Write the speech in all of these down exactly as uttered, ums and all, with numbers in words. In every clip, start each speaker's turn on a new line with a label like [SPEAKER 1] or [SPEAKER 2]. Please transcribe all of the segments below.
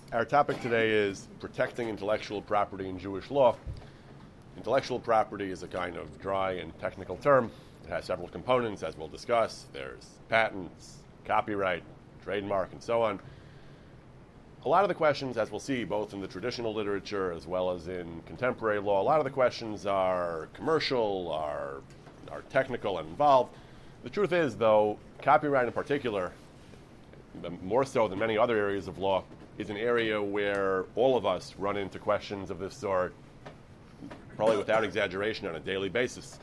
[SPEAKER 1] Our topic today is protecting intellectual property in Jewish law. Intellectual property is a kind of dry and technical term. It has several components, as we'll discuss. There's patents, copyright, trademark, and so on. A lot of the questions, as we'll see, both in the traditional literature as well as in contemporary law, a lot of the questions are commercial, are, are technical and involved. The truth is, though, copyright in particular, more so than many other areas of law, is an area where all of us run into questions of this sort, probably without exaggeration, on a daily basis.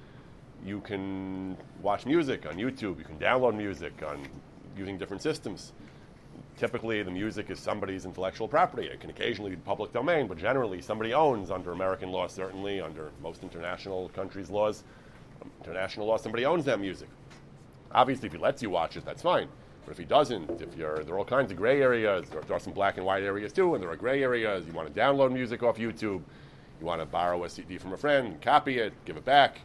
[SPEAKER 1] You can watch music on YouTube, you can download music on using different systems. Typically, the music is somebody's intellectual property. It can occasionally be public domain, but generally somebody owns, under American law certainly, under most international countries' laws, international law, somebody owns that music. Obviously, if he lets you watch it, that's fine. But if he doesn't, if you're, there are all kinds of gray areas. There are, there are some black and white areas too, and there are gray areas. You want to download music off YouTube. You want to borrow a C D from a friend, copy it, give it back.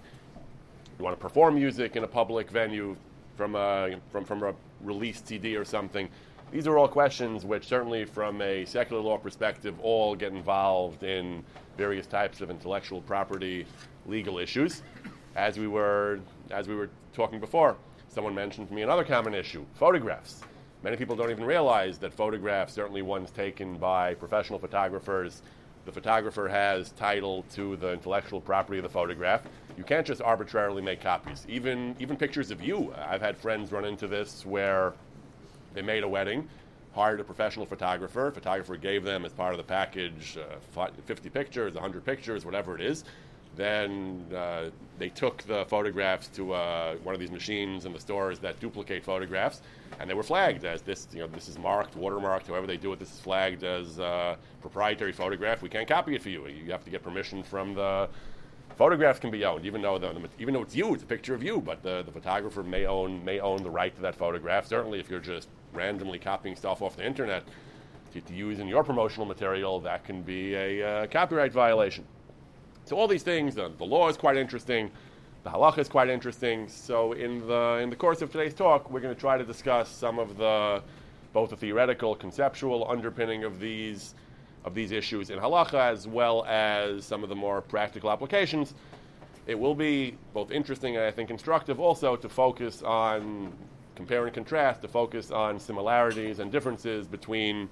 [SPEAKER 1] You want to perform music in a public venue from a, from, from a released C D or something. These are all questions which, certainly from a secular law perspective, all get involved in various types of intellectual property legal issues. As we were, as we were talking before, someone mentioned to me another common issue, photographs. Many people don't even realize that photographs, certainly ones taken by professional photographers, the photographer has title to the intellectual property of the photograph. You can't just arbitrarily make copies. Even, even pictures of you. I've had friends run into this where they made a wedding, hired a professional photographer. Photographer gave them, as part of the package, uh, fifty pictures, one hundred pictures, whatever it is. Then uh, they took the photographs to uh, one of these machines in the stores that duplicate photographs, and they were flagged as this. You know, this is marked, watermarked. However they do it, this is flagged as a proprietary photograph. We can't copy it for you. You have to get permission from the. Photographs can be owned, even though the, even though it's you, it's a picture of you. But the, the photographer may own may own the right to that photograph. Certainly, if you're just randomly copying stuff off the internet to, to use in your promotional material, that can be a uh, copyright violation. So all these things, the, the law is quite interesting, the halacha is quite interesting. So in the in the course of today's talk, we're going to try to discuss some of the both the theoretical, conceptual underpinning of these of these issues in halacha, as well as some of the more practical applications. It will be both interesting and I think instructive also to focus on compare and contrast, to focus on similarities and differences between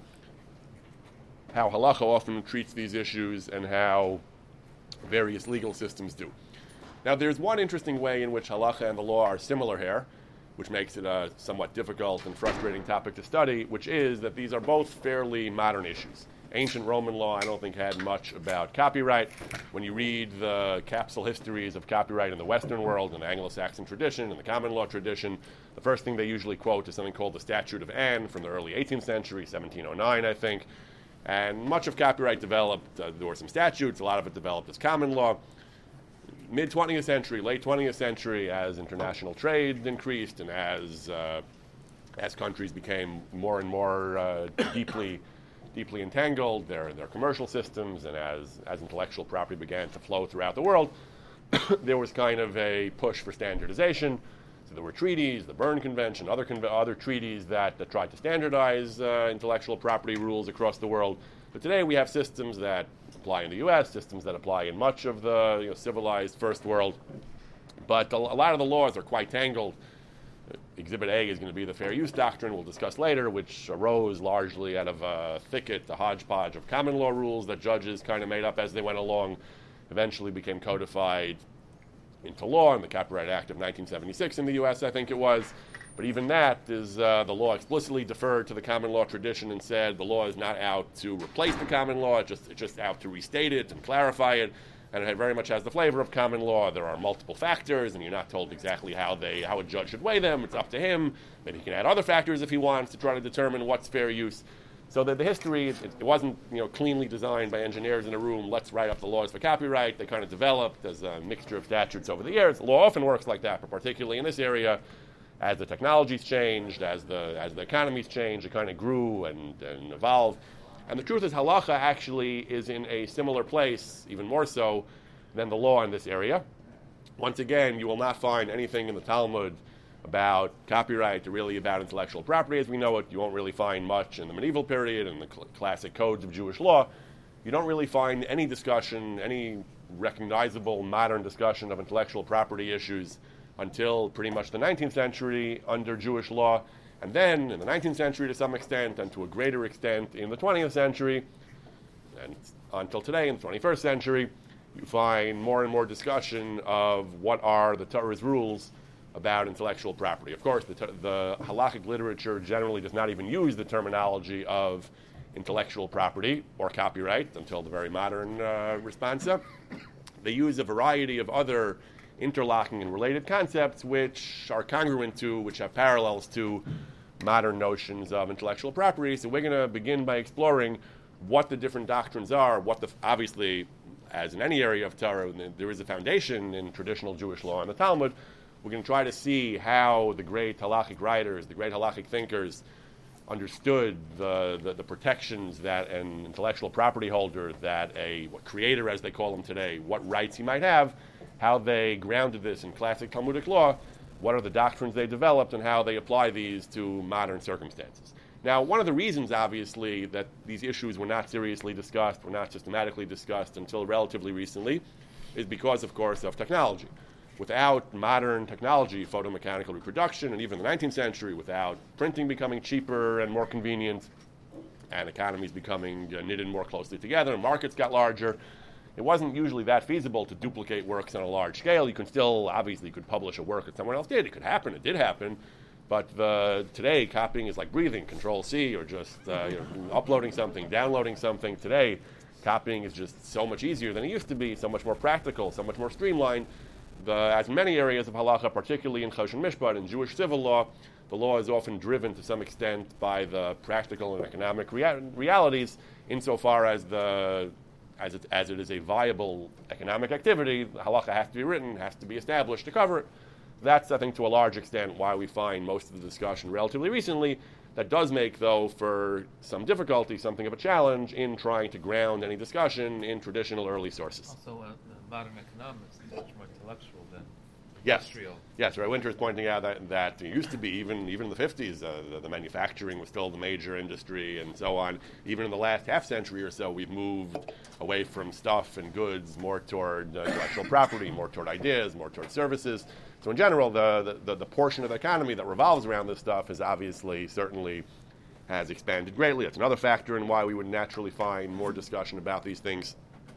[SPEAKER 1] how halacha often treats these issues and how various legal systems do. Now, there's one interesting way in which halacha and the law are similar here, which makes it a somewhat difficult and frustrating topic to study, which is that these are both fairly modern issues. Ancient Roman law, I don't think, had much about copyright. When you read the capsule histories of copyright in the Western world, in the Anglo-Saxon tradition, in the common law tradition, the first thing they usually quote is something called the Statute of Anne from the early eighteenth century, seventeen oh nine, I think. And much of copyright developed, uh, there were some statutes, a lot of it developed as common law. Mid-twentieth century, late twentieth century, as international trade increased and as uh, as countries became more and more uh, deeply deeply entangled, their their commercial systems, and as, as intellectual property began to flow throughout the world, there was kind of a push for standardization. So there were treaties, the Berne Convention, other conve- other treaties that, that tried to standardize uh, intellectual property rules across the world. But today we have systems that apply in the U S, systems that apply in much of the you know, civilized first world. But a, a lot of the laws are quite tangled. Exhibit A is going to be the fair use doctrine, we'll discuss later, which arose largely out of a thicket, a hodgepodge of common law rules that judges kind of made up as they went along, eventually became codified into law in the Copyright Act of nineteen seventy-six in the U S, I think it was. But even that is, uh, the law explicitly deferred to the common law tradition and said the law is not out to replace the common law, it's just, it's just out to restate it and clarify it. And it very much has the flavor of common law. There are multiple factors, and you're not told exactly how they how a judge should weigh them. It's up to him. Maybe he can add other factors if he wants to try to determine what's fair use. So that the history, it, it wasn't you know cleanly designed by engineers in a room. Let's write up the laws for copyright. They kind of developed as a mixture of statutes over the years. The law often works like that, but particularly in this area, as the technologies changed, as the as the economies changed, it kind of grew and, and evolved. And the truth is, halacha actually is in a similar place, even more so, than the law in this area. Once again, you will not find anything in the Talmud about copyright or really about intellectual property as we know it. You won't really find much in the medieval period and the cl- classic codes of Jewish law. You don't really find any discussion, any recognizable modern discussion of intellectual property issues until pretty much the nineteenth century under Jewish law. And then in the nineteenth century to some extent, and to a greater extent in the twentieth century, and until today in the twenty-first century, you find more and more discussion of what are the Torah's rules about intellectual property. Of course, the, the halakhic literature generally does not even use the terminology of intellectual property or copyright until the very modern uh, responsa. They use a variety of other interlocking and related concepts which are congruent to, which have parallels to modern notions of intellectual property. So we're going to begin by exploring what the different doctrines are, what the, obviously, as in any area of Torah, there is a foundation in traditional Jewish law and the Talmud. We're going to try to see how the great halakhic writers, the great halakhic thinkers, understood the, the, the protections that an intellectual property holder, that a what, creator, as they call them today, what rights he might have, how they grounded this in classic Talmudic law, what are the doctrines they developed, and how they apply these to modern circumstances. Now, one of the reasons, obviously, that these issues were not seriously discussed, were not systematically discussed until relatively recently, is because, of course, of technology. Without modern technology, photomechanical reproduction, and even the nineteenth century, without printing becoming cheaper and more convenient, and economies becoming uh, knitted more closely together, and markets got larger, it wasn't usually that feasible to duplicate works on a large scale. You can still, obviously, you could publish a work that someone else did. It could happen. It did happen. But the, today, copying is like breathing, Control C, or just uh, you know, uploading something, downloading something. Today, copying is just so much easier than it used to be, so much more practical, so much more streamlined. The, as in many areas of halacha, particularly in Choshen Mishpat, in Jewish civil law, the law is often driven to some extent by the practical and economic rea- realities, insofar as the as it as it is a viable economic activity. The halacha has to be written, has to be established to cover it. That's, I think, to a large extent why we find most of the discussion relatively recently. That does make, though, for some difficulty, something of a challenge in trying to ground any discussion in traditional early sources.
[SPEAKER 2] Also, uh, modern economics is much more intellectual than
[SPEAKER 1] yes.
[SPEAKER 2] industrial.
[SPEAKER 1] Yes, Ray Winter is pointing out that, that it used to be, even even in the fifties, uh, the, the manufacturing was still the major industry and so on. Even in the last half century or so, we've moved away from stuff and goods more toward uh, intellectual property, more toward ideas, more toward services. So in general, the, the, the portion of the economy that revolves around this stuff is obviously, certainly, has expanded greatly. That's another factor in why we would naturally find more discussion about these things.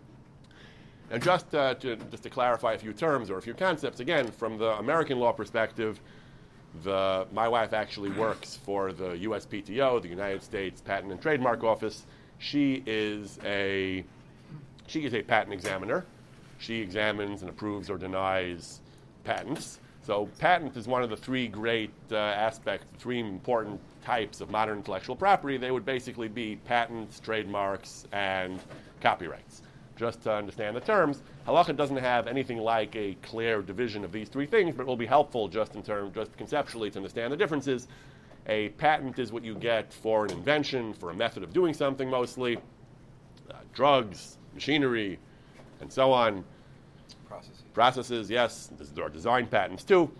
[SPEAKER 1] And just, uh, to, just to clarify a few terms or a few concepts, again, from the American law perspective, the, my wife actually works for the U S P T O, the United States Patent and Trademark Office. She is a, she is a patent examiner. She examines and approves or denies patents. So patent is one of the three great uh, aspects, three important types of modern intellectual property. They would basically be patents, trademarks, and copyrights. Just to understand the terms, halacha doesn't have anything like a clear division of these three things, but it will be helpful just in terms, just conceptually to understand the differences. A patent is what you get for an invention, for a method of doing something mostly, uh, drugs, machinery, and so on.
[SPEAKER 2] Processes.
[SPEAKER 1] Processes, yes. There are design patents too.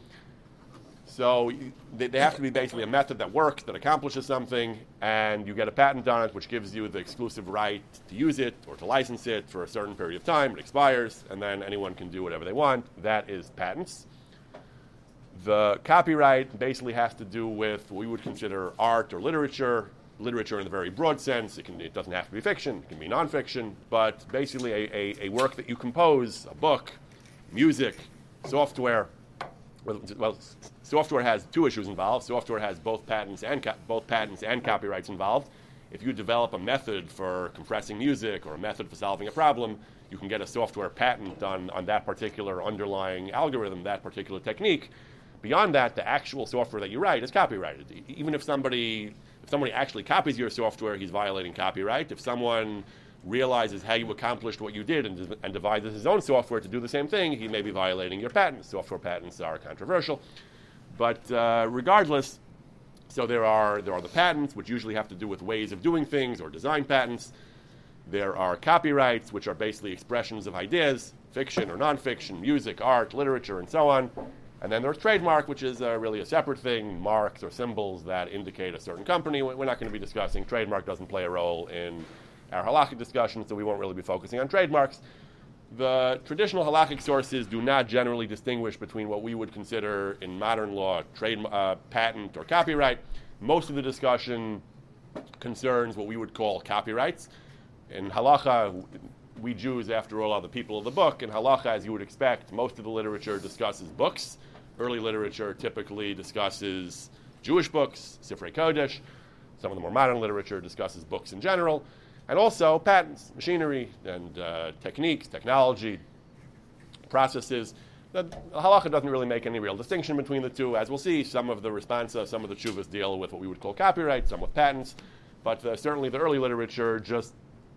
[SPEAKER 1] So you, they, they have to be basically a method that works, that accomplishes something, and you get a patent on it, which gives you the exclusive right to use it or to license it for a certain period of time. It expires, and then anyone can do whatever they want. That is patents. The copyright basically has to do with what we would consider art or literature. Literature in the very broad sense. It, can, it doesn't have to be fiction. It can be nonfiction. But basically a, a, a work that you compose, a book, music, software. Well, well, software has two issues involved. Software has both patents and co- both patents and copyrights involved. If you develop a method for compressing music or a method for solving a problem, you can get a software patent on, on that particular underlying algorithm, that particular technique. Beyond that, the actual software that you write is copyrighted. Even if somebody if somebody actually copies your software, he's violating copyright. If someone realizes how you accomplished what you did and, and devises his own software to do the same thing, he may be violating your patent. Software patents are controversial. But uh, regardless, so there are there are the patents, which usually have to do with ways of doing things, or design patents. There are copyrights, which are basically expressions of ideas, fiction or nonfiction, music, art, literature, and so on. And then there's trademark, which is uh, really a separate thing, marks or symbols that indicate a certain company. We're not going to be discussing. Trademark doesn't play a role in our halakhic discussion, so we won't really be focusing on trademarks. The traditional halakhic sources do not generally distinguish between what we would consider in modern law trade, uh, patent or copyright. Most of the discussion concerns what we would call copyrights. In halacha, we Jews, after all, are the people of the book. In halacha, as you would expect, most of the literature discusses books. Early literature typically discusses Jewish books, Sifrei Kodesh. Some of the more modern literature discusses books in general. And also patents, machinery, and uh, techniques, technology, processes. The halacha doesn't really make any real distinction between the two. As we'll see, some of the responsa, some of the tshuvas deal with what we would call copyright, some with patents. But uh, certainly the early literature just,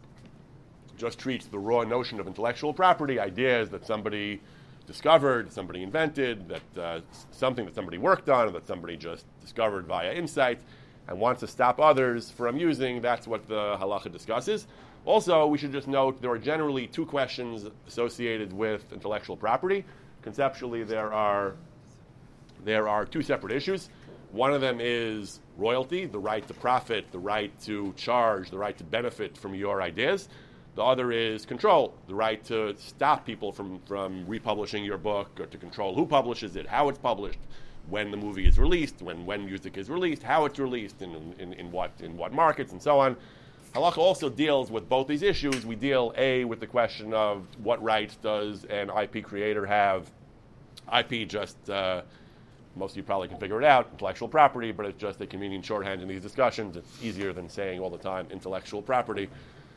[SPEAKER 1] just treats the raw notion of intellectual property, ideas that somebody discovered, somebody invented, that uh, something that somebody worked on, or that somebody just discovered via insight, and wants to stop others from using. That's what the halacha discusses. Also, we should just note there are generally two questions associated with intellectual property. Conceptually, there are there are two separate issues. One of them is royalty, the right to profit, the right to charge, the right to benefit from your ideas. The other is control, the right to stop people from, from republishing your book, or to control who publishes it, how it's published, when the movie is released, when, when music is released, how it's released, in, in, in, what, in what markets, and so on. Halacha also deals with both these issues. We deal, A, with the question of what rights does an I P creator have. I P just, uh, most of you probably can figure it out, intellectual property, but it's just a convenient shorthand in these discussions. It's easier than saying all the time intellectual property.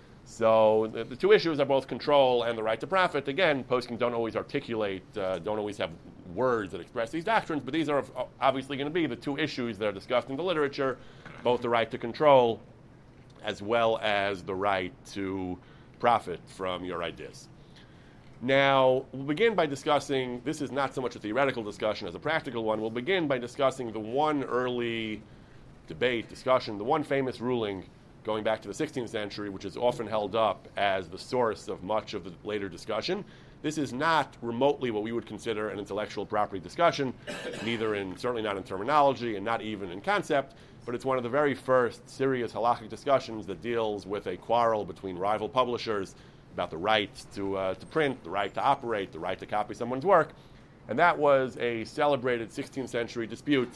[SPEAKER 1] So the, the two issues are both control and the right to profit. Again, poskim don't always articulate, uh, don't always have words that express these doctrines, but these are obviously going to be the two issues that are discussed in the literature, both the right to control as well as the right to profit from your ideas. Now, we'll begin by discussing, this is not so much a theoretical discussion as a practical one, we'll begin by discussing the one early debate, discussion, the one famous ruling going back to the sixteenth century, which is often held up as the source of much of the later discussion. This is not remotely what we would consider an intellectual property discussion, neither in, certainly not in terminology and not even in concept, but it's one of the very first serious halakhic discussions that deals with a quarrel between rival publishers about the right to, uh, to print, the right to operate, the right to copy someone's work. And that was a celebrated sixteenth century dispute.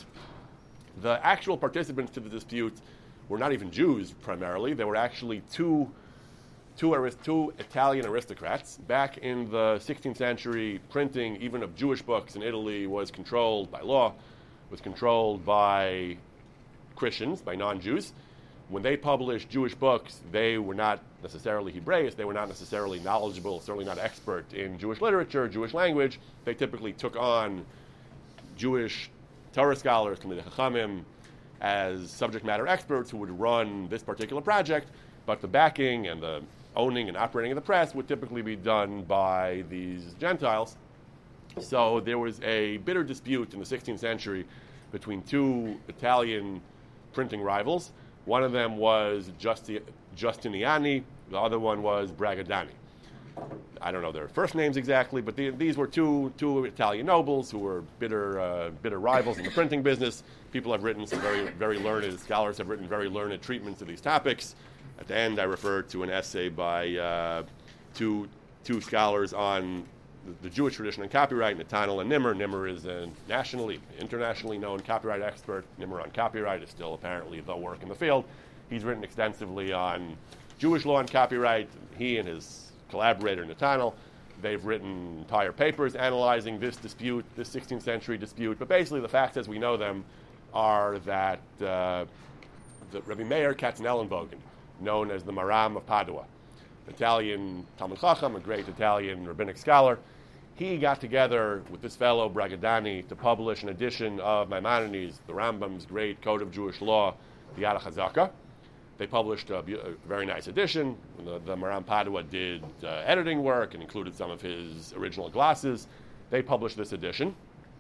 [SPEAKER 1] The actual participants to the dispute were not even Jews primarily. They were actually two, two, arist- two Italian aristocrats. Back in the sixteenth century, printing even of Jewish books in Italy was controlled by law, was controlled by Christians, by non-Jews. When they published Jewish books, they were not necessarily Hebraists, they were not necessarily knowledgeable, certainly not expert in Jewish literature, Jewish language. They typically took on Jewish Torah scholars, Talmidei Chachamim, as subject matter experts who would run this particular project, but the backing and the owning and operating of the press would typically be done by these Gentiles. So there was a bitter dispute in the sixteenth century between two Italian printing rivals. One of them was Justi- Giustiniani, the other one was Bragadani. I don't know their first names exactly, but the, these were two two Italian nobles who were bitter uh, bitter rivals in the printing business. People have written some very very learned scholars have written very learned treatments of these topics. At the end, I referred to an essay by uh, two two scholars on the, the Jewish tradition and copyright, Netanel and Nimmer. Nimmer is a nationally, internationally known copyright expert. Nimmer on copyright is still apparently the work in the field. He's written extensively on Jewish law and copyright. He and his collaborator Netanel, they've written entire papers analyzing this dispute, this sixteenth century dispute. But basically, the facts as we know them are that uh, the Rabbi Meir Katzenellenbogen, known as the Maram of Padua, Italian Talmud Chacham, a great Italian rabbinic scholar, he got together with this fellow Bragadani to publish an edition of Maimonides, the Rambam's great code of Jewish law, the Yad HaChazaka. They published a, a very nice edition. The, the Maram Padua did uh, editing work and included some of his original glosses. They published this edition.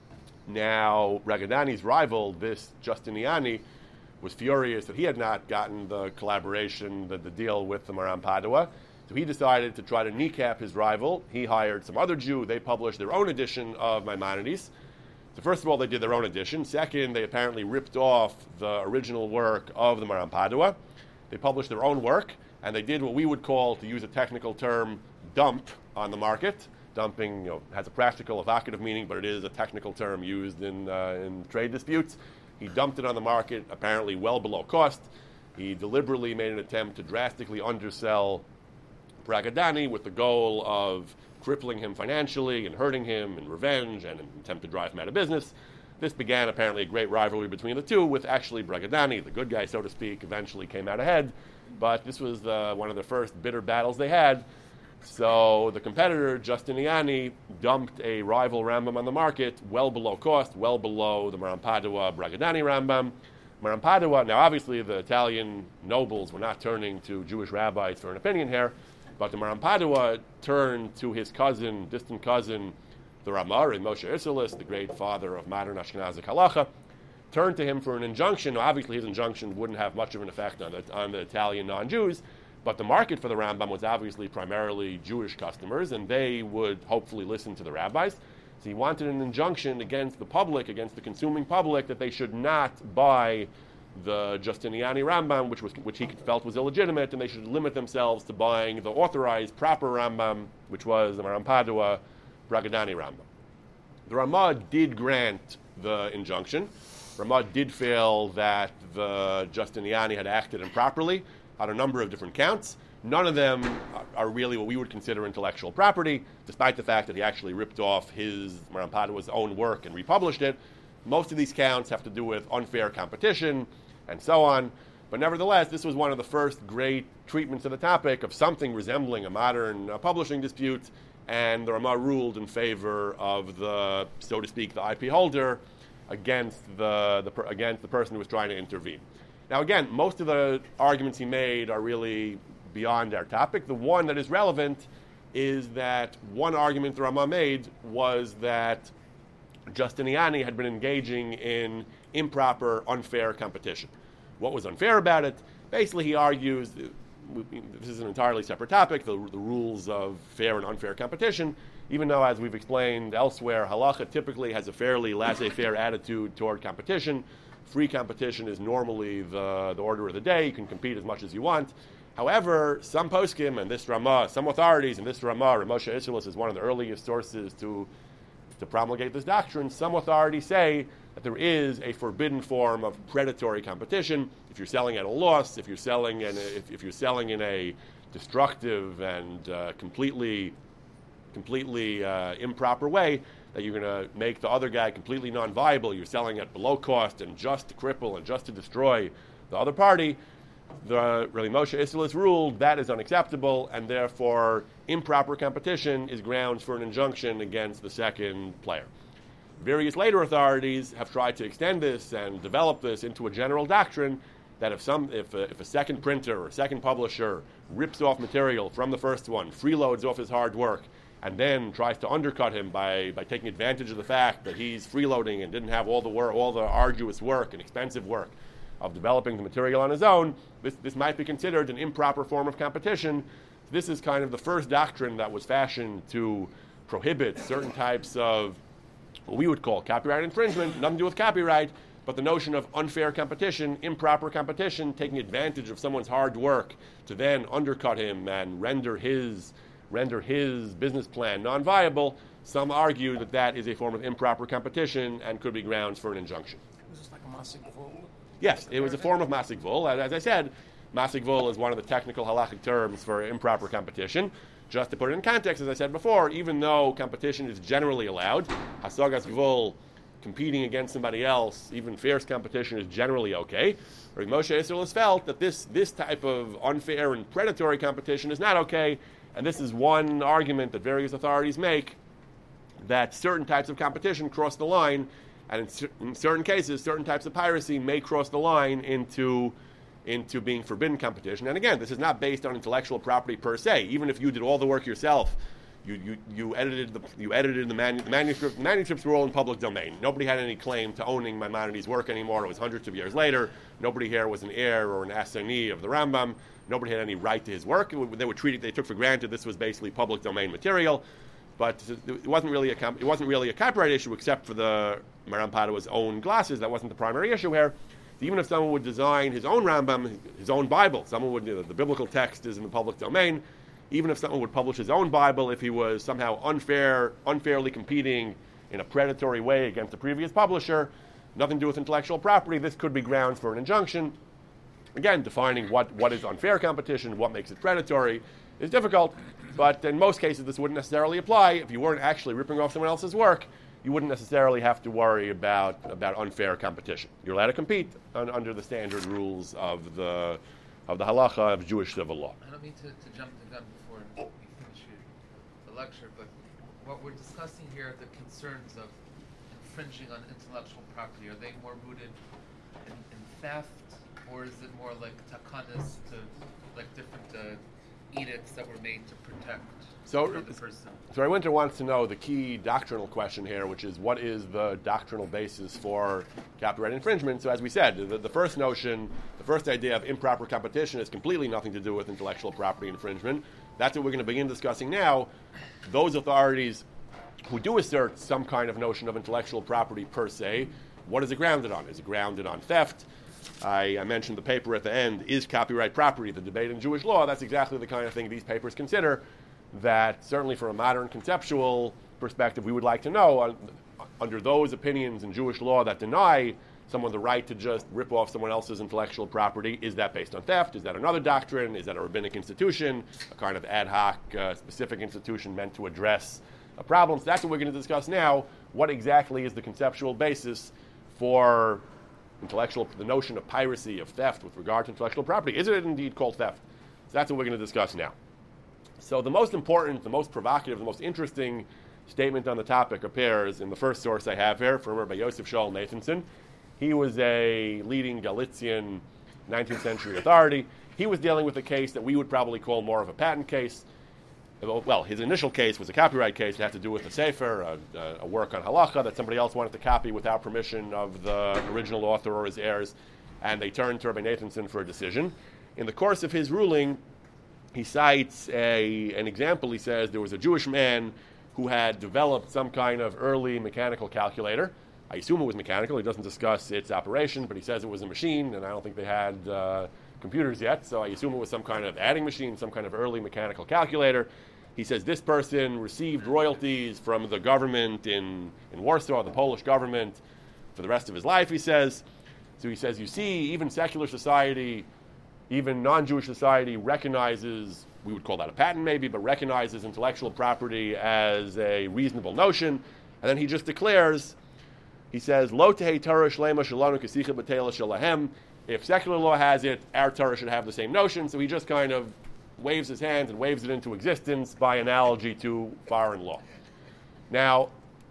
[SPEAKER 1] Now, Bragadani's rival, this Giustiniani, was furious that he had not gotten the collaboration, the, the deal with the Maram Padua. So he decided to try to kneecap his rival. He hired some other Jew. They published their own edition of Maimonides. So first of all, they did their own edition. Second, they apparently ripped off the original work of the Maran Padua. They published their own work, and they did what we would call, to use a technical term, dump on the market. Dumping, you know, has a practical, evocative meaning, but it is a technical term used in uh, in trade disputes. He dumped it on the market, apparently well below cost. He deliberately made an attempt to drastically undersell Bragadani with the goal of crippling him financially and hurting him in revenge and an attempt to drive him out of business. This began apparently a great rivalry between the two, with actually Bragadani, the good guy, so to speak, eventually came out ahead. But this was uh, one of the first bitter battles they had. So the competitor, Giustiniani, dumped a rival Rambam on the market well below cost, well below the Maran Padua Bragadani Rambam. Maran Padua, now obviously the Italian nobles were not turning to Jewish rabbis for an opinion here, but the Maran Padua turned to his cousin, distant cousin, the Ramah, Moshe Isserles, the great father of modern Ashkenazic halacha, turned to him for an injunction. Now, obviously his injunction wouldn't have much of an effect on the, on the Italian non-Jews, but the market for the Rambam was obviously primarily Jewish customers, and they would hopefully listen to the rabbis. So he wanted an injunction against the public, against the consuming public, that they should not buy the Giustiniani Rambam, which was which he felt was illegitimate, and they should limit themselves to buying the authorized, proper Rambam, which was the Maran Padua Bragadani Rambam. The Ramah did grant the injunction. Ramah did feel that the Giustiniani had acted improperly on a number of different counts. None of them are really what we would consider intellectual property, despite the fact that he actually ripped off his Maran Padua's own work and republished it. Most of these counts have to do with unfair competition and so on. But nevertheless, this was one of the first great treatments of the topic of something resembling a modern uh, publishing dispute, and the Ramah ruled in favor of the, so to speak, the I P holder against the, the against the person who was trying to intervene. Now, again, most of the arguments he made are really beyond our topic. The one that is relevant is that one argument the Ramah made was that Giustiniani had been engaging in improper, unfair competition. What was unfair about it? Basically, he argues, this is an entirely separate topic, the, the rules of fair and unfair competition, even though, as we've explained elsewhere, halacha typically has a fairly laissez-faire attitude toward competition. Free competition is normally the, the order of the day. You can compete as much as you want. However, some poskim and this Ramah, some authorities, and this Ramah, Moshe Isserles is one of the earliest sources to, to promulgate this doctrine, some authorities say that there is a forbidden form of predatory competition. If you're selling at a loss, if you're selling in a, if, if you're selling in a destructive and uh, completely, completely uh, improper way, that you're going to make the other guy completely non-viable, you're selling at below cost and just to cripple and just to destroy the other party, the really Moshe Isserles ruled that is unacceptable, and therefore improper competition is grounds for an injunction against the second player. Various later authorities have tried to extend this and develop this into a general doctrine that if some if a, if a second printer or a second publisher rips off material from the first one, freeloads off his hard work, and then tries to undercut him by, by taking advantage of the fact that he's freeloading and didn't have all the work, all the arduous work and expensive work of developing the material on his own, this, this might be considered an improper form of competition. This is kind of the first doctrine that was fashioned to prohibit certain types of what we would call copyright infringement, nothing to do with copyright, but the notion of unfair competition, improper competition, taking advantage of someone's hard work to then undercut him and render his render his business plan non-viable. Some argue that that is a form of improper competition and could be grounds for an injunction.
[SPEAKER 3] Was this like a masik vul?
[SPEAKER 1] Yes, it was a form of masik vul. As, as I said, masik vul is one of the technical halachic terms for improper competition. Just to put it in context, as I said before, even though competition is generally allowed, hasagas vul, competing against somebody else, even fierce competition is generally okay. Or Moshe Isserles felt that this, this type of unfair and predatory competition is not okay. And this is one argument that various authorities make, that certain types of competition cross the line, and in, cer- in certain cases, certain types of piracy may cross the line into, into being forbidden competition. And again, this is not based on intellectual property per se. Even if you did all the work yourself, you, you, you edited the you edited the, manu- the manuscript. The manuscripts were all in public domain. Nobody had any claim to owning Maimonides' work anymore. It was hundreds of years later. Nobody here was an heir or an assignee of the Rambam. Nobody had any right to his work. They were treated, they took for granted this was basically public domain material. but it wasn't really a it wasn't really a copyright issue except for the Maran Padawa's own glasses. That wasn't the primary issue here. So even if someone would design his own Rambam, his own Bible, someone would, you know, the biblical text is in the public domain. Even if someone would publish his own Bible, if he was somehow unfair, unfairly competing in a predatory way against a previous publisher, nothing to do with intellectual property, this could be grounds for an injunction. Again, defining what, what is unfair competition, what makes it predatory, is difficult, but in most cases this wouldn't necessarily apply. If you weren't actually ripping off someone else's work, you wouldn't necessarily have to worry about, about unfair competition. You're allowed to compete un, under the standard rules of the of the halacha of Jewish civil law.
[SPEAKER 2] I don't mean to, to jump the gun before you finish your, the lecture, but what we're discussing here, the concerns of infringing on intellectual property, are they more rooted in, in theft, or is it more like takanas, to like different uh, edicts that were made to protect
[SPEAKER 1] so,
[SPEAKER 2] the person?
[SPEAKER 1] So Winter wants to know the key doctrinal question here, which is what is the doctrinal basis for copyright infringement? So as we said, the, the first notion, the first idea of improper competition has completely nothing to do with intellectual property infringement. That's what we're going to begin discussing now. Those authorities who do assert some kind of notion of intellectual property per se, what is it grounded on? Is it grounded on theft? I, I mentioned the paper at the end, is copyright property, the debate in Jewish law. That's exactly the kind of thing these papers consider, that certainly from a modern conceptual perspective, we would like to know, uh, under those opinions in Jewish law that deny someone the right to just rip off someone else's intellectual property, is that based on theft? Is that another doctrine? Is that a rabbinic institution, a kind of ad hoc, uh, specific institution meant to address a problem? So that's what we're going to discuss now. What exactly is the conceptual basis for intellectual, the notion of piracy, of theft with regard to intellectual property? Is it indeed called theft? So that's what we're going to discuss now. So the most important, the most provocative, the most interesting statement on the topic appears in the first source I have here from Rabbi Yosef Shaul Nathanson. He was a leading Galician nineteenth century authority. He was dealing with a case that we would probably call more of a patent case. Well, his initial case was a copyright case. It had to do with a sefer, a, a work on halacha that somebody else wanted to copy without permission of the original author or his heirs, and they turned to Rabbi Nathanson for a decision. In the course of his ruling, he cites a, an example. He says there was a Jewish man who had developed some kind of early mechanical calculator. I assume it was mechanical. He doesn't discuss its operation, but he says it was a machine, and I don't think they had uh, computers yet, so I assume it was some kind of adding machine, some kind of early mechanical calculator. He says this person received royalties from the government in, in Warsaw, the Polish government, for the rest of his life, he says. So he says, you see, even secular society, even non-Jewish society recognizes, we would call that a patent maybe, but recognizes intellectual property as a reasonable notion. And then he just declares, he says, Lo tehei Torah shlema shalanu kesicha b'teila shalahem. If secular law has it, our Torah should have the same notion. So he just kind of waves his hands and waves it into existence by analogy to foreign law. Now,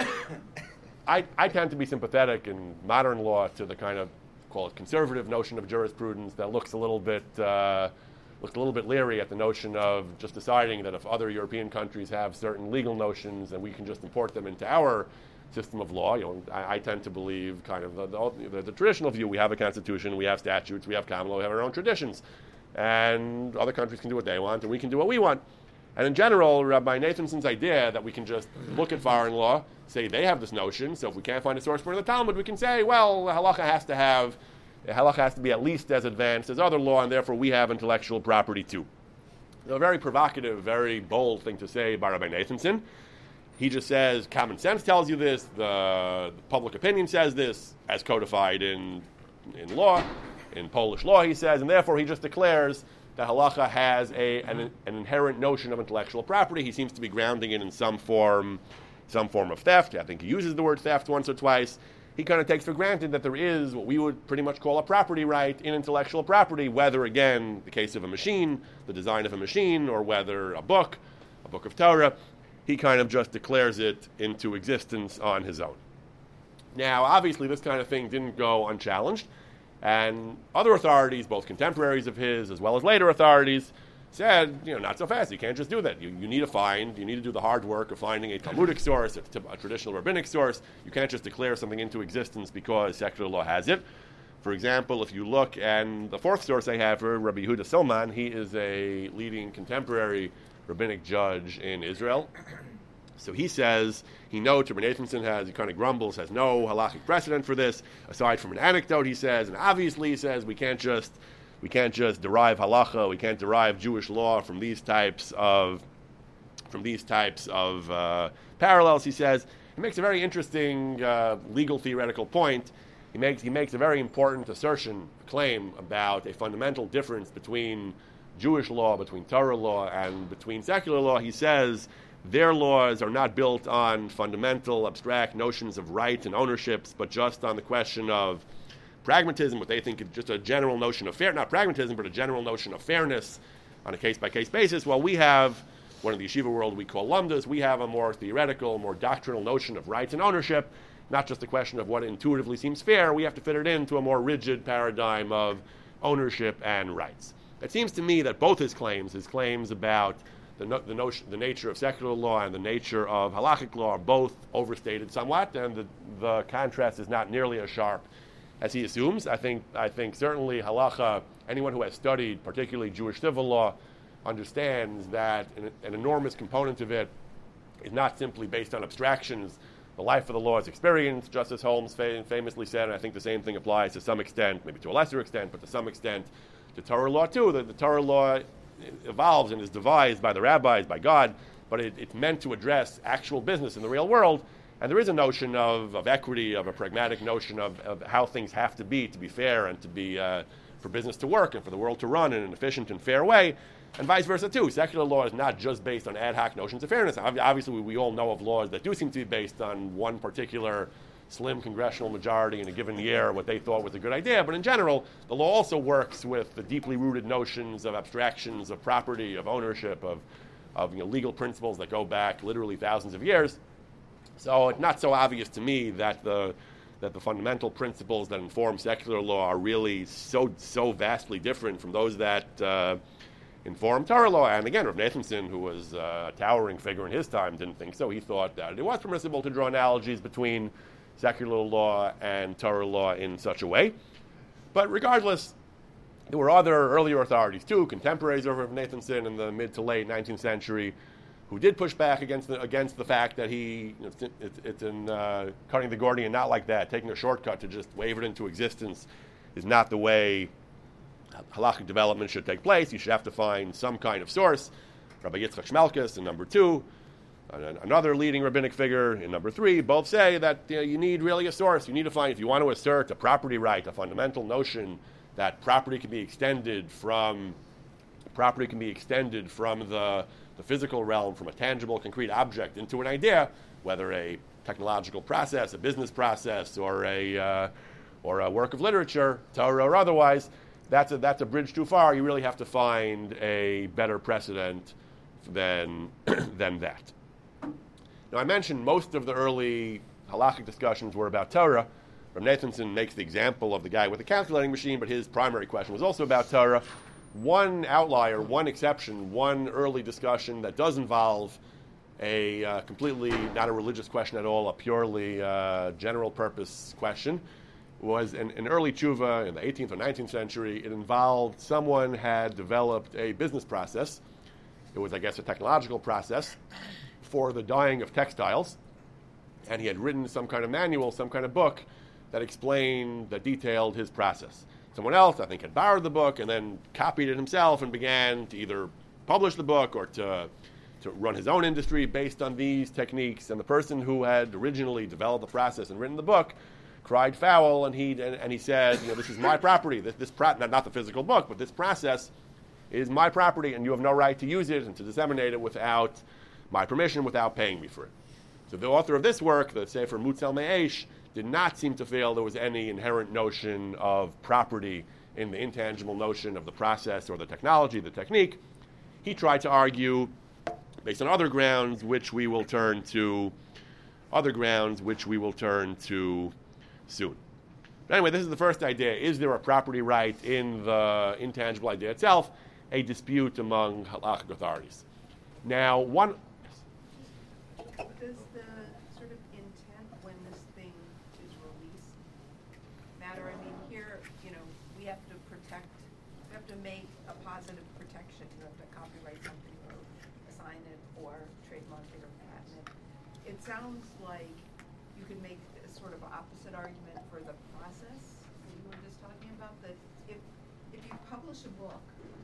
[SPEAKER 1] I, I tend to be sympathetic in modern law to the kind of, call it conservative notion of jurisprudence that looks a little bit uh, looks a little bit leery at the notion of just deciding that if other European countries have certain legal notions, then we can just import them into our system of law. You know, I, I tend to believe kind of the, the, the traditional view. We have a constitution, we have statutes, we have common law, we have our own traditions. And other countries can do what they want, and we can do what we want. And in general, Rabbi Nathanson's idea that we can just look at foreign law, say they have this notion, so if we can't find a source for it in the Talmud, we can say, well, halacha has to have, halacha has to be at least as advanced as other law, and therefore we have intellectual property too. So a very provocative, very bold thing to say by Rabbi Nathanson. He just says, common sense tells you this, the, the public opinion says this, as codified in, in law, in Polish law, he says, and therefore he just declares that halacha has a, an, an inherent notion of intellectual property. He seems to be grounding it in some form, some form of theft. I think he uses the word theft once or twice. He kind of takes for granted that there is what we would pretty much call a property right in intellectual property, whether, again, the case of a machine, the design of a machine, or whether a book, a book of Torah. He kind of just declares it into existence on his own. Now, obviously, this kind of thing didn't go unchallenged. And other authorities, both contemporaries of his as well as later authorities, said, you know, not so fast. You can't just do that. You, you need to find, you need to do the hard work of finding a Talmudic source, a, a traditional rabbinic source. You can't just declare something into existence because secular law has it. For example, if you look, and the fourth source I have for Rabbi Yehuda Silman, he is a leading contemporary rabbinic judge in Israel. So he says, he notes, Rabbi Nathanson has, he kind of grumbles, has no halachic precedent for this, aside from an anecdote, he says, and obviously he says, we can't just, we can't just derive halacha, we can't derive Jewish law from these types of, from these types of uh, parallels, he says. He makes a very interesting uh, legal theoretical point. He makes, he makes a very important assertion, claim about a fundamental difference between Jewish law, between Torah law, and between secular law. He says, their laws are not built on fundamental, abstract notions of rights and ownerships, but just on the question of pragmatism, what they think is just a general notion of fair, not pragmatism, but a general notion of fairness on a case-by-case basis. While we have, one of the yeshiva world we call lumdas, we have a more theoretical, more doctrinal notion of rights and ownership, not just a question of what intuitively seems fair. We have to fit it into a more rigid paradigm of ownership and rights. It seems to me that both his claims, his claims about The, no, the, notion, the nature of secular law and the nature of halachic law are both overstated somewhat, and the, the contrast is not nearly as sharp as he assumes. I think, I think certainly halacha, anyone who has studied particularly Jewish civil law understands that an, an enormous component of it is not simply based on abstractions. The life of the law is experience, Justice Holmes fam- famously said, and I think the same thing applies to some extent, maybe to a lesser extent, but to some extent to Torah law too. The, the Torah law evolves and is devised by the rabbis, by God, but it, it's meant to address actual business in the real world. And there is a notion of, of equity, of a pragmatic notion of, of how things have to be to be fair and to be uh, for business to work and for the world to run in an efficient and fair way, and vice versa too. Secular law is not just based on ad hoc notions of fairness. Obviously, we, we all know of laws that do seem to be based on one particular slim congressional majority in a given year, what they thought was a good idea. But in general, the law also works with the deeply rooted notions of abstractions, of property, of ownership, of, of you know, legal principles that go back literally thousands of years. So it's not so obvious to me that the that the fundamental principles that inform secular law are really so so vastly different from those that uh, inform Torah law. And again, Rav Nathanson, who was uh, a towering figure in his time, didn't think so. He thought that it was permissible to draw analogies between secular law and Torah law in such a way. But regardless, there were other earlier authorities too, contemporaries of Rav Nathanson in the mid to late nineteenth century, who did push back against the, against the fact that he, you know, it's, it's, it's in uh, cutting the Gordian knot like that, taking a shortcut to just wave it into existence is not the way halachic development should take place. You should have to find some kind of source. Rabbi Yitzchak Shmelkes in number two, another leading rabbinic figure in number three, both say that you know, you need really a source. You need to find, if you want to assert a property right, a fundamental notion that property can be extended from property can be extended from the, the physical realm, from a tangible, concrete object into an idea, whether a technological process, a business process, or a uh, or a work of literature, Torah or otherwise. That's a that's a bridge too far. You really have to find a better precedent than than that. Now, I mentioned most of the early halachic discussions were about Torah. Rav Nathanson makes the example of the guy with the calculating machine, but his primary question was also about Torah. One outlier, one exception, one early discussion that does involve a uh, completely, not a religious question at all, a purely uh, general purpose question, was an, an early tshuva in the eighteenth or nineteenth century. It involved someone had developed a business process. It was, I guess, a technological process for the dyeing of textiles, and he had written some kind of manual, some kind of book that explained, that detailed his process. Someone else, I think, had borrowed the book and then copied it himself and began to either publish the book or to, to run his own industry based on these techniques. And the person who had originally developed the process and written the book cried foul, and he and, and he said, you know, this is my property. This, this pro- not, not the physical book, but this process is my property, and you have no right to use it and to disseminate it without my permission, without paying me for it. So the author of this work, the Sefer Mutzel Me'esh, did not seem to feel there was any inherent notion of property in the intangible notion of the process or the technology, the technique. He tried to argue, based on other grounds, which we will turn to, other grounds which we will turn to soon. But anyway, this is the first idea. Is there a property right in the intangible idea itself? A dispute among halachic authorities. Now, one...
[SPEAKER 3] Does the sort of intent when this thing is released matter? I mean, here, you know, we have to protect, we have to make a positive protection. You have to copyright something or assign it or trademark it or patent it. it sounds like you could make a sort of opposite argument for the process that you were just talking about, that if, if you publish a book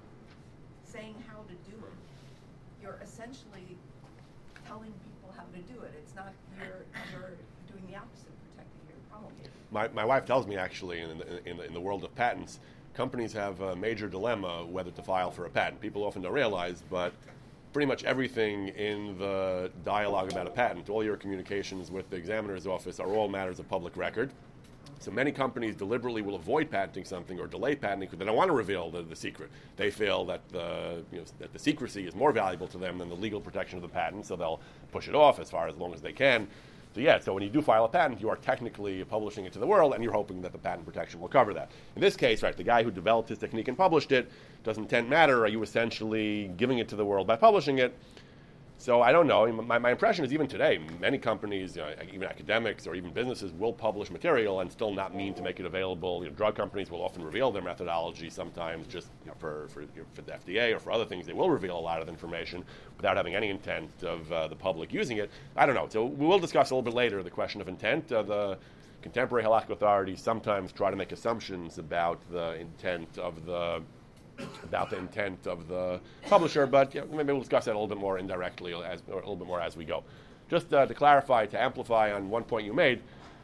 [SPEAKER 3] saying how to do it, you're essentially telling people how to do it. It's not, you're, you're doing the opposite, protecting your promulgator.
[SPEAKER 1] My, my wife tells me, actually, in the, in, the, in the world of patents, companies have a major dilemma whether to file for a patent. People often don't realize, but pretty much everything in the dialogue about a patent, all your communications with the examiner's office are all matters of public record. So many companies deliberately will avoid patenting something or delay patenting because they don't want to reveal the, the secret. They feel that the, you know, that the secrecy is more valuable to them than the legal protection of the patent, so they'll push it off as far as long as they can. So yeah, so when you do file a patent, you are technically publishing it to the world, and you're hoping that the patent protection will cover that. In this case, right, the guy who developed his technique and published it, does intent matter? Are you essentially giving it to the world by publishing it? So I don't know. My, my impression is even today, many companies, you know, even academics or even businesses, will publish material and still not mean to make it available. You know, drug companies will often reveal their methodology sometimes just you know, for, for, you know, for the F D A or for other things. They will reveal a lot of information without having any intent of uh, the public using it. I don't know. So we will discuss a little bit later the question of intent. Uh, the contemporary halakhic authorities sometimes try to make assumptions about the intent of the about the intent of the publisher, but you know, maybe we'll discuss that a little bit more indirectly, as, or a little bit more as we go. Just uh, to clarify, to amplify on one point you made,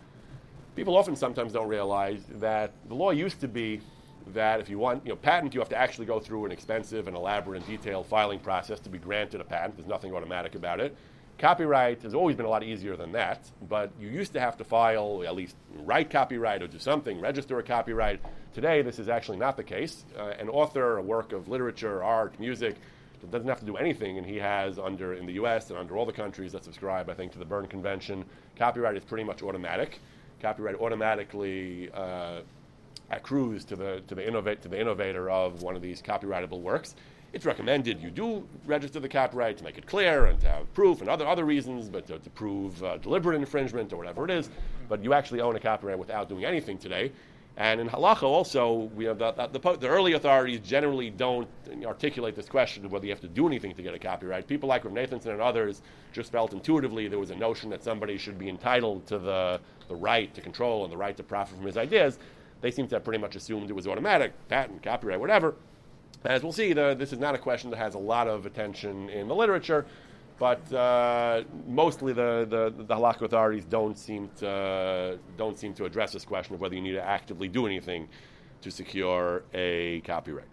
[SPEAKER 1] people often sometimes don't realize that the law used to be that if you want, you know, patent, you have to actually go through an expensive and elaborate and detailed filing process to be granted a patent. There's nothing automatic about it. Copyright has always been a lot easier than that, but you used to have to file, at least write copyright or do something, register a copyright. Today, this is actually not the case. Uh, an author, a work of literature, art, music, doesn't have to do anything, and he has under, in the U S and under all the countries that subscribe, I think, to the Berne Convention, copyright is pretty much automatic. Copyright automatically uh, accrues to the to the innovate to the innovator of one of these copyrightable works. It's recommended you do register the copyright to make it clear and to have proof and other other reasons, but to, to prove uh, deliberate infringement or whatever it is. But you actually own a copyright without doing anything today. And in halacha also, we have the, the, the, the early authorities generally don't articulate this question of whether you have to do anything to get a copyright. People like Rav Nathanson and others just felt intuitively there was a notion that somebody should be entitled to the, the right to control and the right to profit from his ideas. They seem to have pretty much assumed it was automatic, patent, copyright, whatever. As we'll see, the, this is not a question that has a lot of attention in the literature, but uh, mostly the, the, the halakhic authorities don't seem to uh, don't seem to address this question of whether you need to actively do anything to secure a copyright.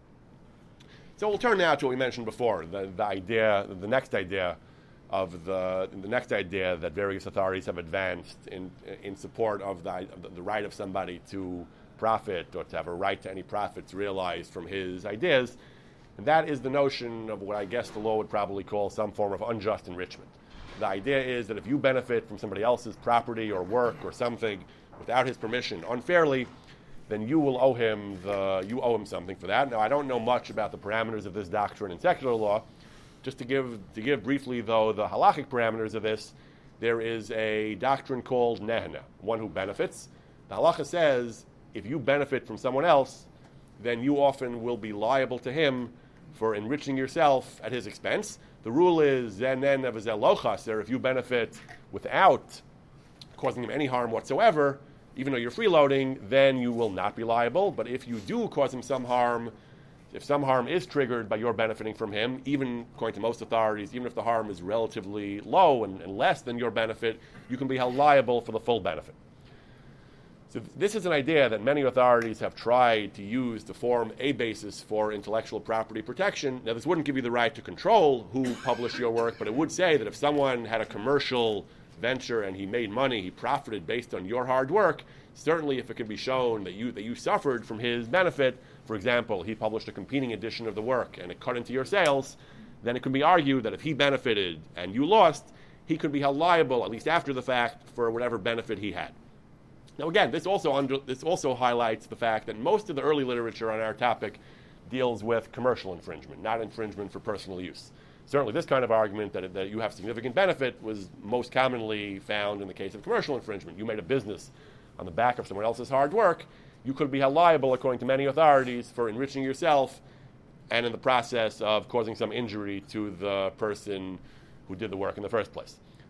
[SPEAKER 1] So we'll turn now to what we mentioned before, the, the idea, the next idea of the the next idea that various authorities have advanced in in support of the of the right of somebody to profit or to have a right to any profits realized from his ideas. And that is the notion of what I guess the law would probably call some form of unjust enrichment. The idea is that if you benefit from somebody else's property or work or something without his permission unfairly, then you will owe him the you owe him something for that. Now I don't know much about the parameters of this doctrine in secular law. Just to give to give briefly though the halakhic parameters of this, there is a doctrine called nehena, one who benefits. The halakha says if you benefit from someone else, then you often will be liable to him for enriching yourself at his expense. The rule is zenen v'zeh lo chaser. If you benefit without causing him any harm whatsoever, even though you're freeloading, then you will not be liable. But if you do cause him some harm, if some harm is triggered by your benefiting from him, even according to most authorities, even if the harm is relatively low and, and less than your benefit, you can be held liable for the full benefit. So this is an idea that many authorities have tried to use to form a basis for intellectual property protection. Now, this wouldn't give you the right to control who published your work, but it would say that if someone had a commercial venture and he made money, he profited based on your hard work, certainly if it can be shown that you that you suffered from his benefit, for example, he published a competing edition of the work and it cut into your sales, then it can be argued that if he benefited and you lost, he could be held liable, at least after the fact, for whatever benefit he had. Now again, this also under, this also highlights the fact that most of the early literature on our topic deals with commercial infringement, not infringement for personal use. Certainly this kind of argument that, that you have significant benefit was most commonly found in the case of commercial infringement. You made a business on the back of someone else's hard work. You could be held liable, according to many authorities, for enriching yourself and in the process of causing some injury to the person who did the work in the first place.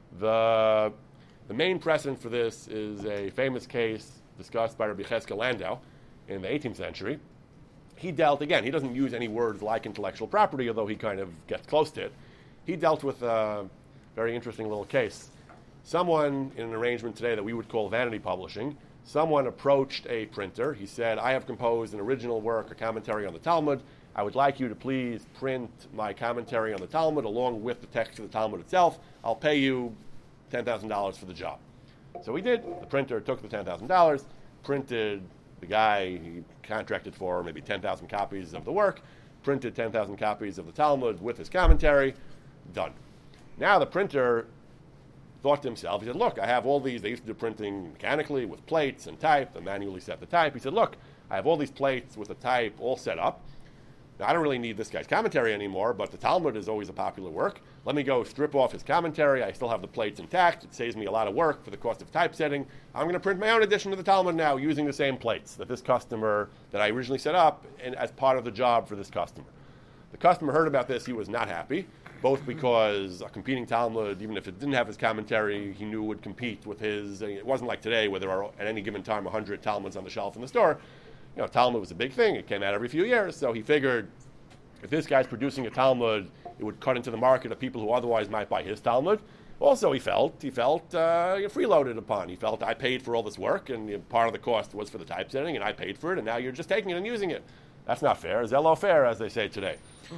[SPEAKER 1] The, the main precedent for this is a famous case discussed by Rabbi Cheskel Landau in the eighteenth century. He dealt, again, he doesn't use any words like intellectual property, although he kind of gets close to it. He dealt with a very interesting little case. Someone in an arrangement today that we would call vanity publishing, someone approached a printer. He said, I have composed an original work, a commentary on the Talmud. I would like you to please print my commentary on the Talmud along with the text of the Talmud itself. I'll pay you ten thousand dollars for the job. So he did. The printer took the ten thousand dollars, printed the guy he contracted for maybe ten thousand copies of the work, printed ten thousand copies of the Talmud with his commentary, done. Now the printer thought to himself, he said, look, I have all these, they used to do printing mechanically with plates and type, and manually set the type. He said, look, I have all these plates with the type all set up. Now, I don't really need this guy's commentary anymore, but the Talmud is always a popular work. Let me go strip off his commentary. I still have the plates intact. It saves me a lot of work for the cost of typesetting. I'm going to print my own edition of the Talmud now using the same plates that this customer, that I originally set up and as part of the job for this customer. The customer heard about this. He was not happy, both because a competing Talmud, even if it didn't have his commentary, he knew would compete with his. It wasn't like today where there are at any given time one hundred Talmuds on the shelf in the store. You know, Talmud was a big thing. It came out every few years. So he figured if this guy's producing a Talmud, it would cut into the market of people who otherwise might buy his Talmud. Also, he felt he felt uh, freeloaded upon. He felt I paid for all this work, and you know, part of the cost was for the typesetting, and I paid for it, and now you're just taking it and using it. That's not fair. Zelo fair, as they say today.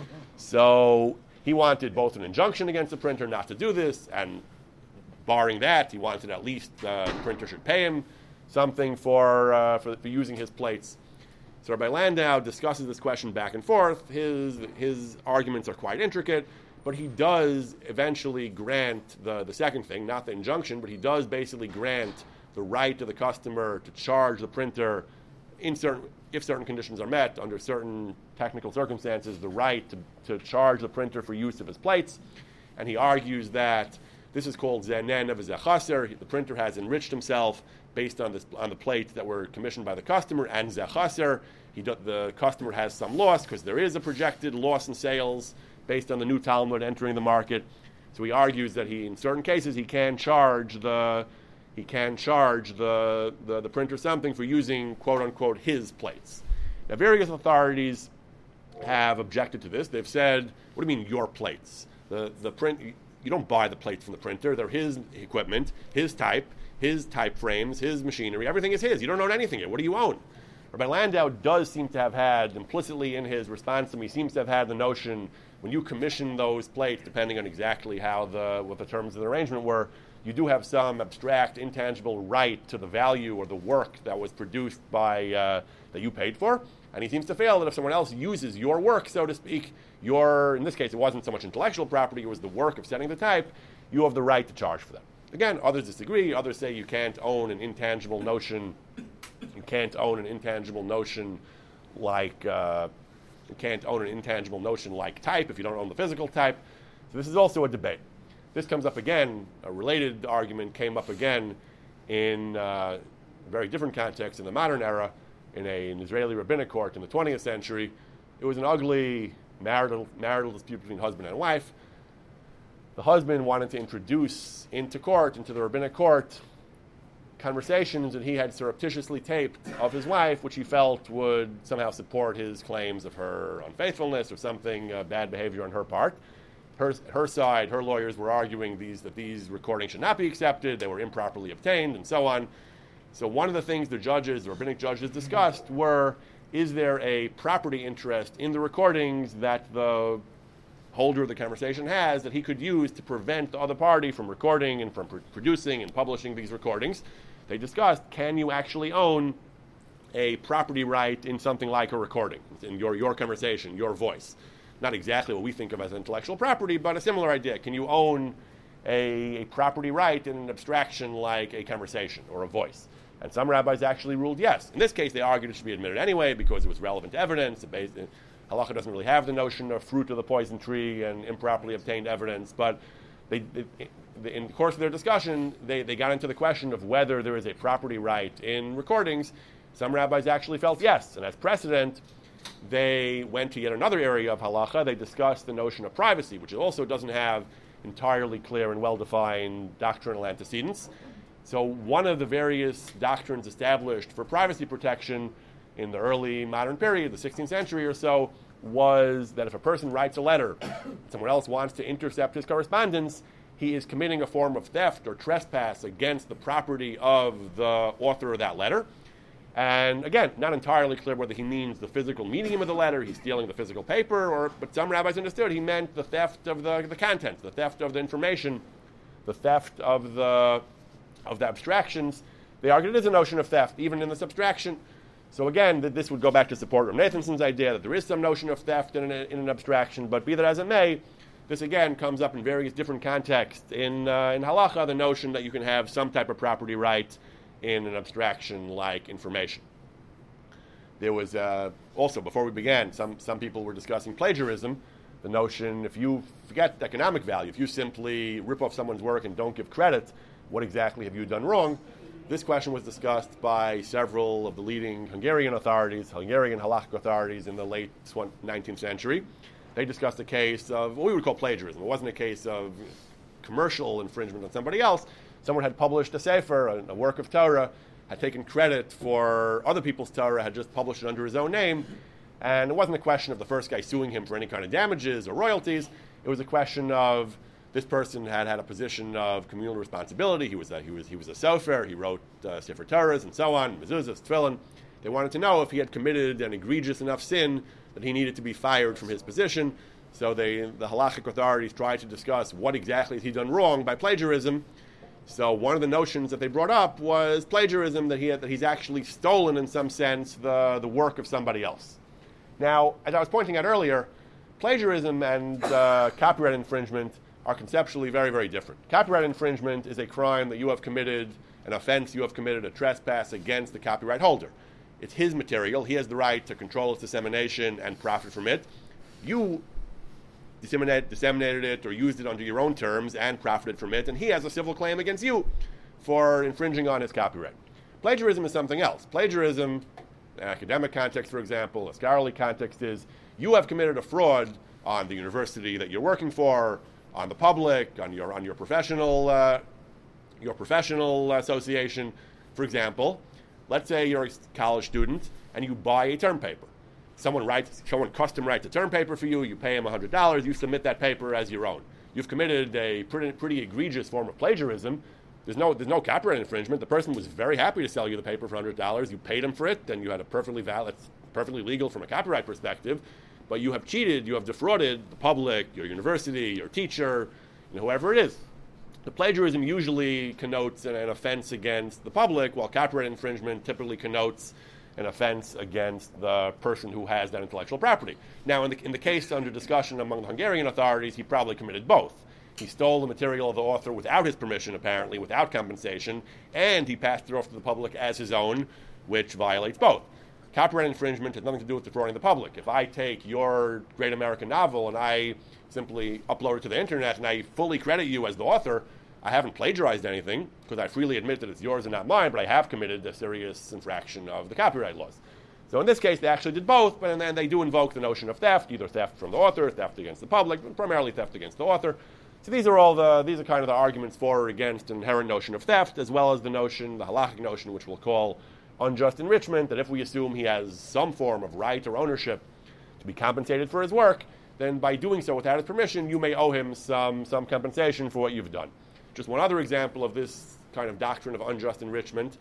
[SPEAKER 1] So he wanted both an injunction against the printer not to do this, and barring that, he wanted at least uh, the printer should pay him something for, uh, for for using his plates. So Rabbi Landau discusses this question back and forth. His his arguments are quite intricate, but he does eventually grant the, the second thing, not the injunction, but he does basically grant the right of the customer to charge the printer in certain, if certain conditions are met, under certain technical circumstances, the right to, to charge the printer for use of his plates. And he argues that this is called zenen of zechaser. The printer has enriched himself based on this on the plates that were commissioned by the customer, and zechaser, he do, the customer has some loss because there is a projected loss in sales based on the new Talmud entering the market. So he argues that he, in certain cases, he can charge the he can charge the the, the printer something for using quote unquote his plates. Now, various authorities have objected to this. They've said, "What do you mean your plates? The the print you don't buy the plates from the printer. They're his equipment, his type, his type frames, his machinery. Everything is his. You don't own anything here. What do you own?" Rabbi Landau does seem to have had, implicitly in his response to me, seems to have had the notion when you commission those plates, depending on exactly how the what the terms of the arrangement were, you do have some abstract, intangible right to the value or the work that was produced by uh, that you paid for. And he seems to feel that if someone else uses your work, so to speak, your, in this case, it wasn't so much intellectual property, it was the work of setting the type, you have the right to charge for that. Again, others disagree. Others say you can't own an intangible notion. You can't own an intangible notion like uh, you can't own an intangible notion like type if you don't own the physical type. So this is also a debate. This comes up again. A related argument came up again in uh, a very different context in the modern era, in a, an Israeli rabbinic court in the twentieth century. It was an ugly marital marital dispute between husband and wife. The husband wanted to introduce into court, into the rabbinic court, conversations that he had surreptitiously taped of his wife, which he felt would somehow support his claims of her unfaithfulness or something, uh, bad behavior on her part. Her, her side, her lawyers were arguing these that these recordings should not be accepted, they were improperly obtained, and so on. So one of the things the judges, the rabbinic judges, discussed were, is there a property interest in the recordings that the holder of the conversation has that he could use to prevent the other party from recording and from pr- producing and publishing these recordings? They discussed, can you actually own a property right in something like a recording, in your, your conversation, your voice? Not exactly what we think of as intellectual property, but a similar idea. Can you own a, a property right in an abstraction like a conversation or a voice? And some rabbis actually ruled yes. In this case, they argued it should be admitted anyway because it was relevant evidence. It based, Halacha doesn't really have the notion of fruit of the poison tree and improperly obtained evidence, but they, they, they, in the course of their discussion, they, they got into the question of whether there is a property right in recordings. Some rabbis actually felt yes, and as precedent, they went to yet another area of halacha. They discussed the notion of privacy, which also doesn't have entirely clear and well-defined doctrinal antecedents. So one of the various doctrines established for privacy protection in the early modern period, the sixteenth century or so, was that if a person writes a letter, someone else wants to intercept his correspondence, he is committing a form of theft or trespass against the property of the author of that letter. And again, not entirely clear whether he means the physical medium of the letter, he's stealing the physical paper, or but some rabbis understood he meant the theft of the, the contents, the theft of the information, the theft of the of the abstractions. They argued it is a notion of theft, even in this abstraction. So again, that this would go back to support Rav Nathanson's idea that there is some notion of theft in an, in an abstraction, but be that as it may, this again comes up in various different contexts. In, uh, in halacha, the notion that you can have some type of property right in an abstraction like information. There was uh, also, before we began, some, some people were discussing plagiarism, the notion if you forget economic value, if you simply rip off someone's work and don't give credit, what exactly have you done wrong? This question was discussed by several of the leading Hungarian authorities, Hungarian halakhic authorities in the late nineteenth century. They discussed a case of what we would call plagiarism. It wasn't a case of commercial infringement on somebody else. Someone had published a sefer, a, a work of Torah, had taken credit for other people's Torah, had just published it under his own name, and it wasn't a question of the first guy suing him for any kind of damages or royalties. It was a question of this person had had a position of communal responsibility. He was a, he was he was a sofer. He wrote uh, sefer Torahs and so on, mezuzahs, tefillin. They wanted to know if he had committed an egregious enough sin that he needed to be fired from his position. So they, the halakhic authorities tried to discuss what exactly has he done wrong by plagiarism. So one of the notions that they brought up was plagiarism, that he had, that he's actually stolen in some sense the, the work of somebody else. Now, as I was pointing out earlier, plagiarism and uh, copyright infringement are conceptually very, very different. Copyright infringement is a crime that you have committed, an offense you have committed, a trespass against the copyright holder. It's his material. He has the right to control its dissemination and profit from it. You disseminate, disseminated it or used it under your own terms and profited from it, and he has a civil claim against you for infringing on his copyright. Plagiarism is something else. Plagiarism, in an academic context, for example, a scholarly context, is you have committed a fraud on the university that you're working for, on the public, on your on your professional uh, your professional association. For example, let's say you're a college student and you buy a term paper. Someone writes, someone custom writes a term paper for you. You pay him one hundred dollars. You submit that paper as your own. You've committed a pretty, pretty egregious form of plagiarism. There's no there's no copyright infringement. The person was very happy to sell you the paper for one hundred dollars. You paid him for it, and you had a perfectly valid, perfectly legal from a copyright perspective. But you have cheated, you have defrauded the public, your university, your teacher, you know, whoever it is. The plagiarism usually connotes an, an offense against the public, while copyright infringement typically connotes an offense against the person who has that intellectual property. Now, in the, in the case under discussion among the Hungarian authorities, he probably committed both. He stole the material of the author without his permission, apparently, without compensation, and he passed it off to the public as his own, which violates both. Copyright infringement has nothing to do with defrauding the public. If I take your great American novel and I simply upload it to the internet and I fully credit you as the author, I haven't plagiarized anything because I freely admit that it's yours and not mine, but I have committed a serious infraction of the copyright laws. So in this case, they actually did both, but then they do invoke the notion of theft, either theft from the author, theft against the public, but primarily theft against the author. So these are all the these are kind of the arguments for or against an inherent notion of theft, as well as the notion, the halakhic notion, which we'll call unjust enrichment, that if we assume he has some form of right or ownership to be compensated for his work, then by doing so without his permission, you may owe him some some compensation for what you've done. Just one other example of this kind of doctrine of unjust enrichment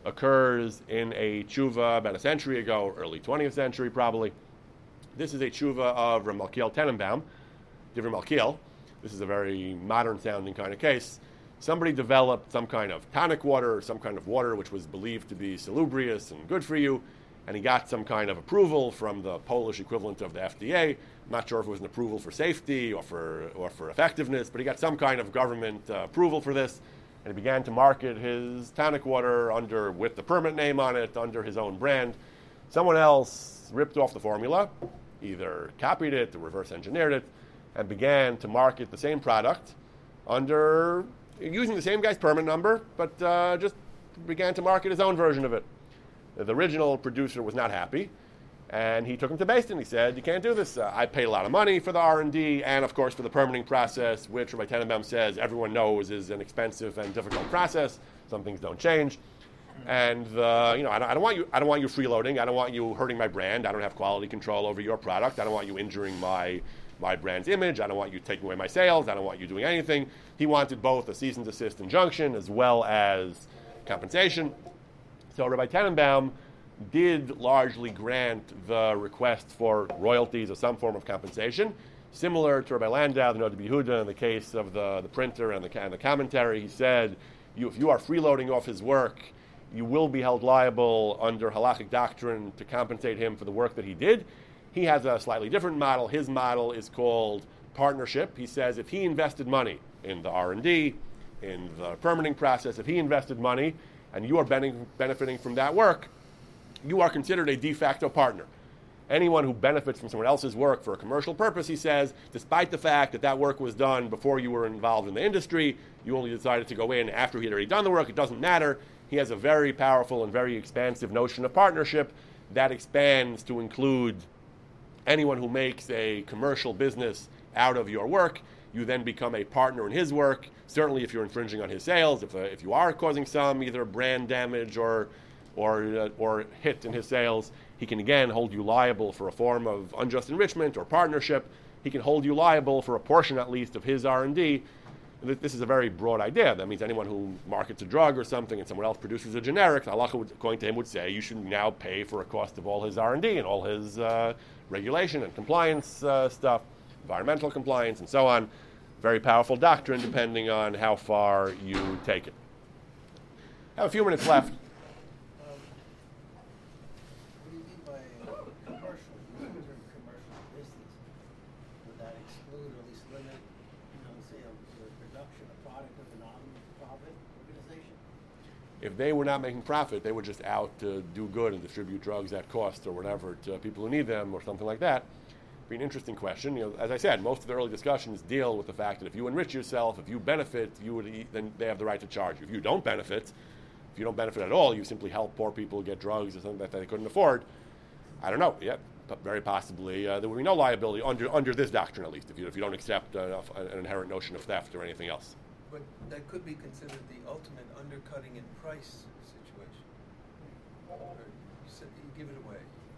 [SPEAKER 1] occurs in a tshuva about a century ago, early twentieth century probably. This is a tshuva of Rav Malkiel Tenenbaum, Divrei Malkiel. This is a very modern-sounding kind of case. Somebody developed some kind of tonic water or some kind of water which was believed to be salubrious and good for you, and he got some kind of approval from the Polish equivalent of the F D A. I'm not sure if it was an approval for safety or for or for effectiveness, but he got some kind of government uh, approval for this, and he began to market his tonic water under with the permit name on it, under his own brand. Someone else ripped off the formula, either copied it or reverse engineered it, and began to market the same product under using the same guy's permit number, but uh, just began to market his own version of it. The original producer was not happy. And he took him to Beis Din. He said, you can't do this. Uh, I paid a lot of money for the R and D and, of course, for the permitting process, which Rabbi Tenenbaum says everyone knows is an expensive and difficult process. Some things don't change. And, uh, you know, I don't, I don't want you I don't want you freeloading. I don't want you hurting my brand. I don't have quality control over your product. I don't want you injuring my, my brand's image. I don't want you taking away my sales. I don't want you doing anything. He wanted both a cease and desist injunction as well as compensation. So Rabbi Tenenbaum did largely grant the request for royalties or some form of compensation, similar to Rabbi Landau, the Noda B'Yehuda, in the case of the, the printer and the, and the commentary. He said, you, if you are freeloading off his work, you will be held liable under halachic doctrine to compensate him for the work that he did. He has a slightly different model. His model is called partnership. He says if he invested money in the R and D, in the permitting process, if he invested money and you are benefiting from that work, you are considered a de facto partner. Anyone who benefits from someone else's work for a commercial purpose, he says, despite the fact that that work was done before you were involved in the industry, you only decided to go in after he had already done the work, it doesn't matter. He has a very powerful and very expansive notion of partnership that expands to include anyone who makes a commercial business out of your work. You then become a partner in his work, certainly if you're infringing on his sales, if, uh, if you are causing some either brand damage or or uh, or hit in his sales, he can again hold you liable for a form of unjust enrichment or partnership. He can hold you liable for a portion at least of his R and D. This is a very broad idea. That means anyone who markets a drug or something and someone else produces a generic, Allah, according to him, would say you should now pay for a cost of all his R and D and all his uh, regulation and compliance uh, stuff, environmental compliance and so on. Very powerful doctrine depending on how far you take it. I have a few minutes left. If they were not making profit, they were just out to do good and distribute drugs at cost or whatever to people who need them or something like that. It'd be an interesting question. You know, as I said, most of the early discussions deal with the fact that if you enrich yourself, if you benefit, you would then they have the right to charge you. If you don't benefit, if you don't benefit at all, you simply help poor people get drugs or something that they couldn't afford. I don't know. Yeah, but very possibly uh, there would be no liability under under this doctrine, at least, if you if you don't accept uh, an inherent notion of theft or anything else.
[SPEAKER 4] But that could be considered the ultimate undercutting in price situation. Or you, said, you give it away.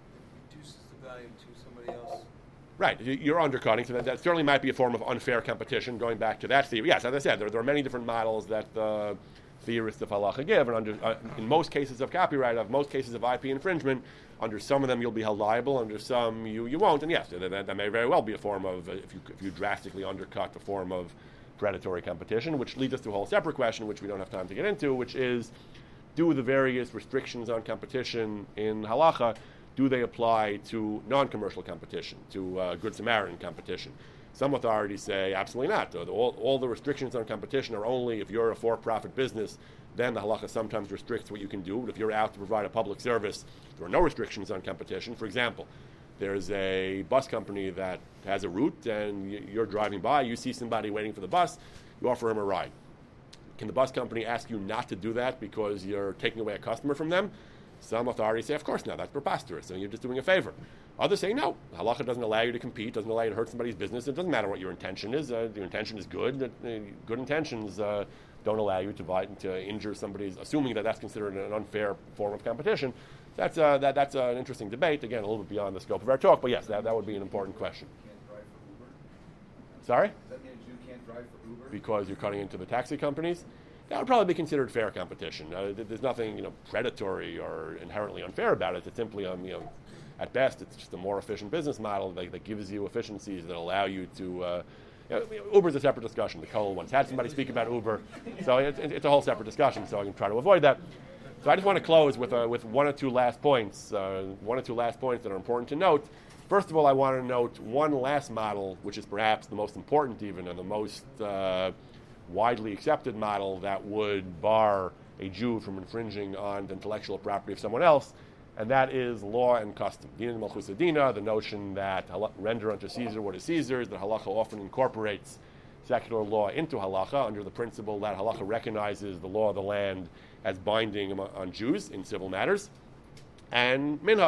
[SPEAKER 4] It reduces the value to somebody else.
[SPEAKER 1] Right. You're undercutting, so that, that certainly might be a form of unfair competition, going back to that theory. Yes, as I said, there, there are many different models that the theorists of halacha give, and under, uh, in most cases of copyright, of most cases of I P infringement, under some of them you'll be held liable, under some you, you won't, and yes, that, that may very well be a form of, uh, if you if you drastically undercut the form of predatory competition, which leads us to a whole separate question, which we don't have time to get into, which is, do the various restrictions on competition in halacha, do they apply to non-commercial competition, to uh, Good Samaritan competition? Some authorities say absolutely not. All, all the restrictions on competition are only if you're a for-profit business, then the halacha sometimes restricts what you can do. But if you're out to provide a public service, there are no restrictions on competition. For example, there's a bus company that has a route, and you're driving by, you see somebody waiting for the bus, you offer him a ride. Can the bus company ask you not to do that because you're taking away a customer from them? Some authorities say, of course not, that's preposterous, and you're just doing a favor. Others say, no, halacha doesn't allow you to compete, doesn't allow you to hurt somebody's business. It doesn't matter what your intention is. Uh, your intention is good. Uh, good intentions uh, don't allow you to, buy, to injure somebody's, assuming that that's considered an unfair form of competition. That's, uh, that, that's uh, an interesting debate, again, a little bit beyond the scope of our talk, but yes, that, that would be an important question.
[SPEAKER 5] Can't drive for Uber?
[SPEAKER 1] Sorry?
[SPEAKER 5] Does that mean a Jew can't drive for Uber?
[SPEAKER 1] Because you're cutting into the taxi companies? That would probably be considered fair competition. Uh, there's nothing, you know, predatory or inherently unfair about it. It's simply, um, you know, at best, it's just a more efficient business model that, that gives you efficiencies that allow you to. Uh, you know, Uber's a separate discussion. The Cole once had somebody speak about Uber, so it's, it's a whole separate discussion. So I can try to avoid that. So I just want to close with uh, with one or two last points. Uh, one or two last points that are important to note. First of all, I want to note one last model, which is perhaps the most important, even, and the most Uh, widely accepted model that would bar a Jew from infringing on the intellectual property of someone else, and that is law and custom. Dina Malchus Adina, the notion that render unto Caesar what is Caesar's, that halacha often incorporates secular law into halacha under the principle that halacha recognizes the law of the land as binding on Jews in civil matters, and minhag,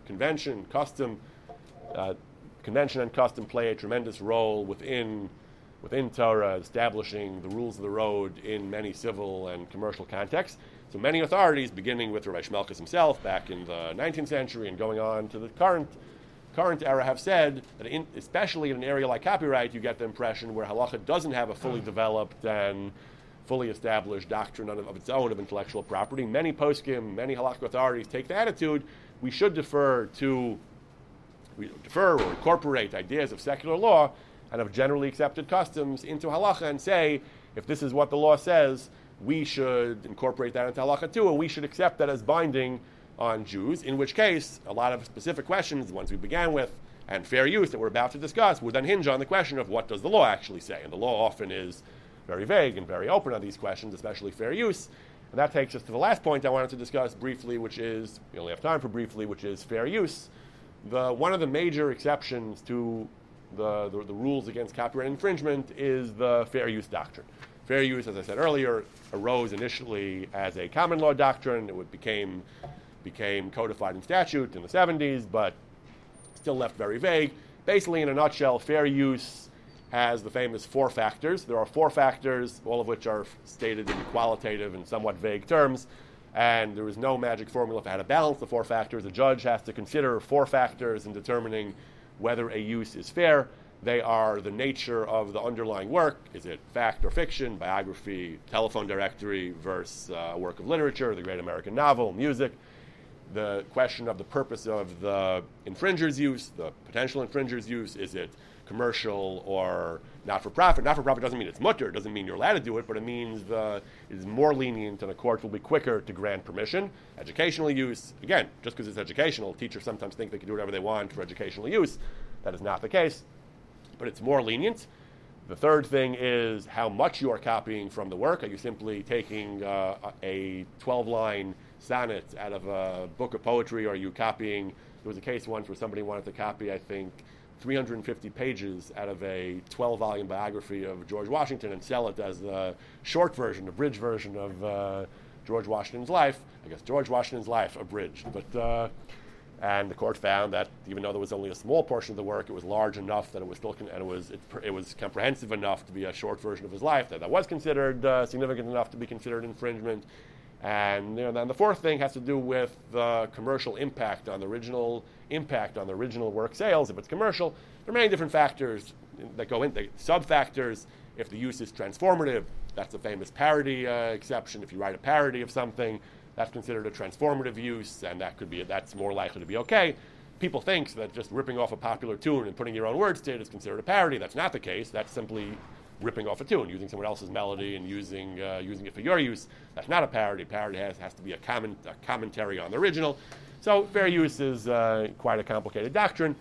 [SPEAKER 1] convention, custom, uh, convention and custom play a tremendous role within within Torah, establishing the rules of the road in many civil and commercial contexts. So many authorities, beginning with Rabbi Shmelkes himself back in the nineteenth century and going on to the current current era, have said that in, especially in an area like copyright, you get the impression where halacha doesn't have a fully developed and fully established doctrine of, of its own of intellectual property. Many poskim, many halakhic authorities take the attitude we should defer to we defer or incorporate ideas of secular law and of generally accepted customs into halacha and say, if this is what the law says, we should incorporate that into halacha too, and we should accept that as binding on Jews, in which case a lot of specific questions, the ones we began with, and fair use that we're about to discuss, would then hinge on the question of what does the law actually say. And the law often is very vague and very open on these questions, especially fair use. And that takes us to the last point I wanted to discuss briefly, which is, we only have time for briefly, which is fair use. The, one of the major exceptions to the, the, the rules against copyright infringement is the fair use doctrine. Fair use, as I said earlier, arose initially as a common law doctrine. It became, became codified in statute in the seventies, but still left very vague. Basically, in a nutshell, fair use has the famous four factors. There are four factors, all of which are stated in qualitative and somewhat vague terms, and there is no magic formula for how to balance the four factors. A judge has to consider four factors in determining whether a use is fair. They are the nature of the underlying work. Is it fact or fiction, biography, telephone directory versus a uh, work of literature, the great American novel, music? The question of the purpose of the infringer's use, the potential infringer's use. Is it commercial or not-for-profit? Not-for-profit doesn't mean it's mutter, it doesn't mean you're allowed to do it, but it means the, it is more lenient and a court will be quicker to grant permission. Educational use, again, just because it's educational, teachers sometimes think they can do whatever they want for educational use. That is not the case, but it's more lenient. The third thing is how much you are copying from the work. Are you simply taking uh, a twelve-line sonnet out of a book of poetry, or are you copying? There was a case once where somebody wanted to copy, I think, three hundred fifty pages out of a twelve-volume biography of George Washington and sell it as the short version, the bridge version of uh, George Washington's life. I guess George Washington's life abridged. But uh, and the court found that even though there was only a small portion of the work, it was large enough that it was still con- and it was it, it was comprehensive enough to be a short version of his life, that that was considered uh, significant enough to be considered infringement. And you know, then the fourth thing has to do with the commercial impact on the original impact on the original work sales. If it's commercial, there are many different factors that go in, the sub-factors. If the use is transformative, that's a famous parody uh, exception. If you write a parody of something, that's considered a transformative use, and that could be that's more likely to be okay. People think that just ripping off a popular tune and putting your own words to it is considered a parody. That's not the case. That's simply ripping off a tune, using someone else's melody and using uh, using it for your use. That's not a parody. Parody has, has to be a, comment, a commentary on the original. So fair use is uh, quite a complicated doctrine.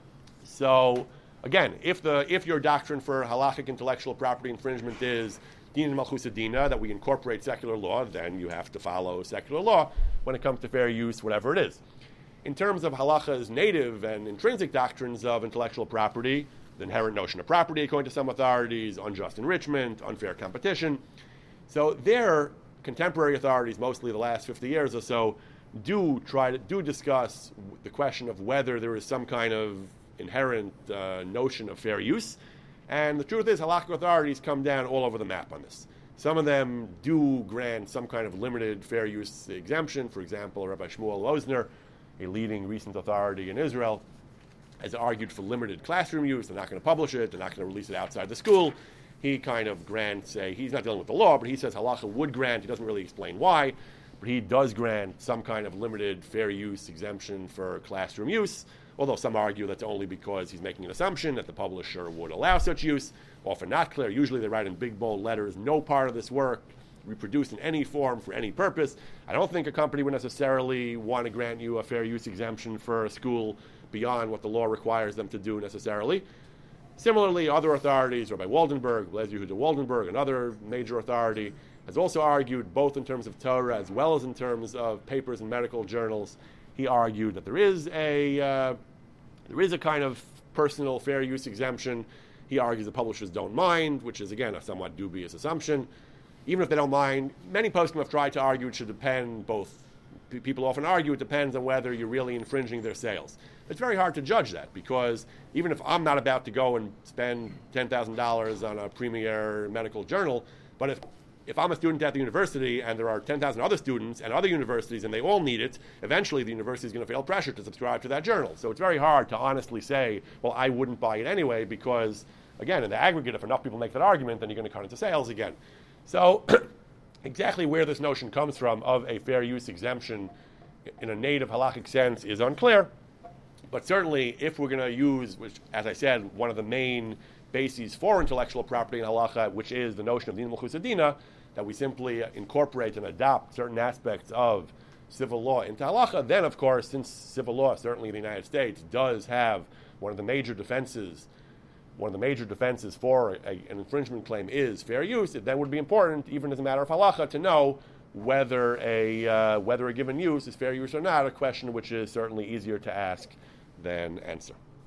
[SPEAKER 1] So again, if the if your doctrine for halachic intellectual property infringement is din malchus adina, that we incorporate secular law, then you have to follow secular law when it comes to fair use, whatever it is. In terms of halacha's native and intrinsic doctrines of intellectual property, the inherent notion of property, according to some authorities, unjust enrichment, unfair competition. So their contemporary authorities, mostly the last fifty years or so, do try to do discuss the question of whether there is some kind of inherent uh, notion of fair use. And the truth is, halakhic authorities come down all over the map on this. Some of them do grant some kind of limited fair use exemption. For example, Rabbi Shmuel Wozner, a leading recent authority in Israel, has argued for limited classroom use. They're not going to publish it. They're not going to release it outside the school. He kind of grants a, he's not dealing with the law, but he says halakha would grant, he doesn't really explain why, but he does grant some kind of limited fair use exemption for classroom use, although some argue that's only because he's making an assumption that the publisher would allow such use. Often not clear. Usually they write in big, bold letters, no part of this work reproduced in any form for any purpose. I don't think a company would necessarily want to grant you a fair use exemption for a school beyond what the law requires them to do necessarily. Similarly, other authorities, Rabbi Waldenberg, Blaise Yehuda Waldenberg, another major authority, has also argued, both in terms of Torah as well as in terms of papers in medical journals, he argued that there is a uh, there is a kind of personal fair use exemption. He argues the publishers don't mind, which is, again, a somewhat dubious assumption. Even if they don't mind, many poskim have tried to argue it should depend both p- people often argue it depends on whether you're really infringing their sales. It's very hard to judge that, because even if I'm not about to go and spend ten thousand dollars on a premier medical journal, but if if I'm a student at the university and there are ten thousand other students and other universities and they all need it, eventually the university is going to feel pressure to subscribe to that journal. So it's very hard to honestly say, well, I wouldn't buy it anyway, because, again, in the aggregate, if enough people make that argument, then you're going to cut into sales again. So exactly where this notion comes from of a fair use exemption in a native halakhic sense is unclear. But certainly, if we're going to use, which, as I said, one of the main bases for intellectual property in halacha, which is the notion of din malchus adina, that we simply incorporate and adopt certain aspects of civil law into halacha, then, of course, since civil law, certainly in the United States, does have one of the major defenses, one of the major defenses for a, an infringement claim is fair use, it then would be important, even as a matter of halacha, to know whether a uh, whether a given use is fair use or not, a question which is certainly easier to ask than answer.